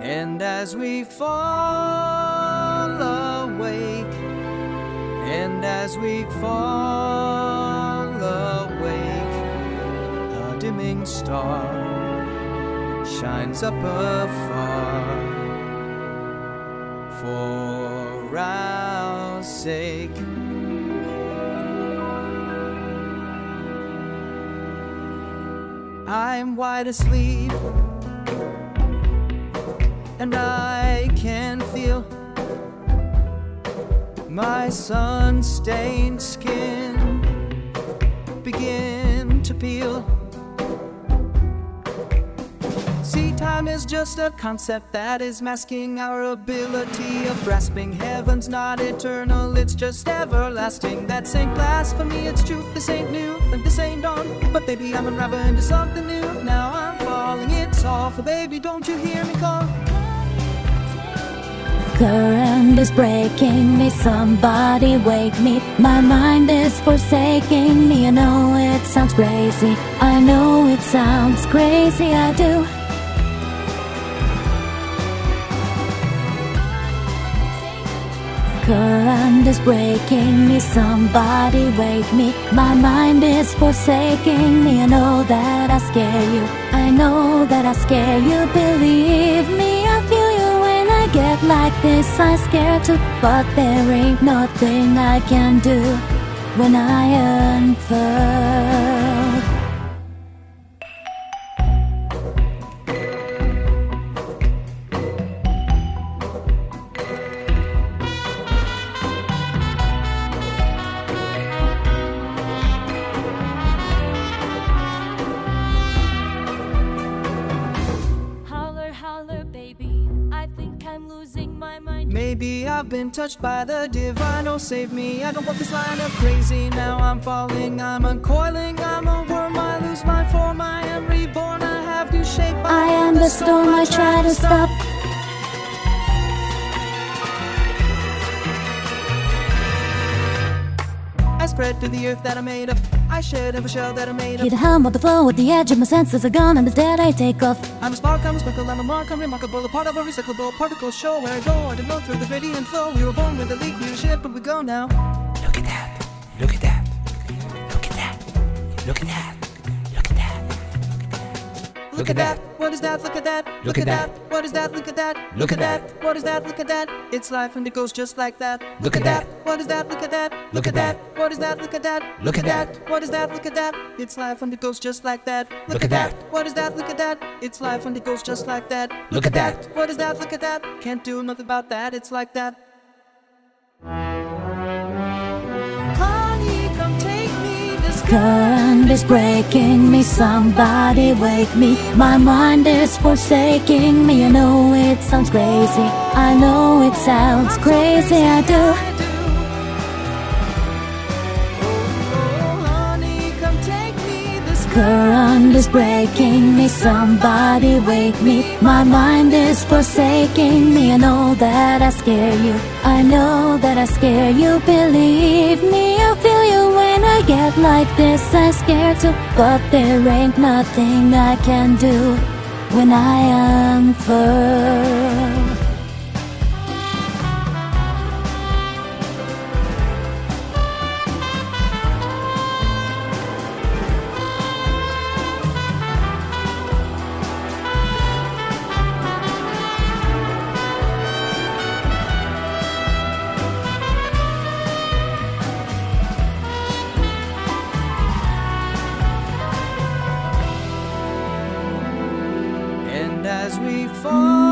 And as we fall awake, and as we fall awake, a dimming star shines up afar for our sake. I'm wide asleep, and I can feel my sun-stained skin begin to peel. See, time is just a concept that is masking our ability of grasping. Heaven's not eternal, it's just everlasting. That's ain't blasphemy, it's truth. This ain't new, and this ain't dawn. But baby, I'm unraveling into something new. Now I'm falling, it's awful. Baby, don't you hear me call? Current is breaking me, somebody wake me. My mind is forsaking me. I know it sounds crazy, I know it sounds crazy, I do. Current is breaking me, somebody wake me. My mind is forsaking me. I know that I scare you, I know that I scare you. Believe me, I feel you when I get like this. I'm scared too, but there ain't nothing I can do when I unfurl. Maybe I've been touched by the divine, oh save me. I don't want this line of crazy, now I'm falling, I'm uncoiling. I'm a worm, I lose my form, I am reborn. I have new shape, I am the storm, I try to stop. I spread to the earth that I made of, I shed every shell that I made of. Hear the hum of the flow at the edge of my senses are gone, and the dead I take off. I'm a spark, I'm a sparkle, I'm a mark, I'm remarkable, a part of a recyclable particle. Show where I go, I don't know through the gradient flow. We were born with a leak, we were shit, but we go now. Look at that, look at that, look at that, look at that, look at that. Look at that, what is that, look at that, Look at that. what is that, look at that, Look at that. what is that, look at that, it's life and it goes just like that. Look at that. What is that, look at that, Look at that. what is that, look at that, Look at that. what is that, look at that, it's life and it goes just like that. Look at that. What is that, look at that, it's life and it goes just like that. Look at that. What is that, look at that, can't do nothing about that, it's like that. Honey, come take me, this Current is breaking me, somebody wake me. My mind is forsaking me. I know it sounds crazy, I know it sounds crazy, I do. Current is breaking me, somebody wake me. My mind is forsaking me. I know that I scare you, I know that I scare you. Believe me, I feel you when I get like this. I'm scared too, but there ain't nothing I can do when I unfurl. And as we fall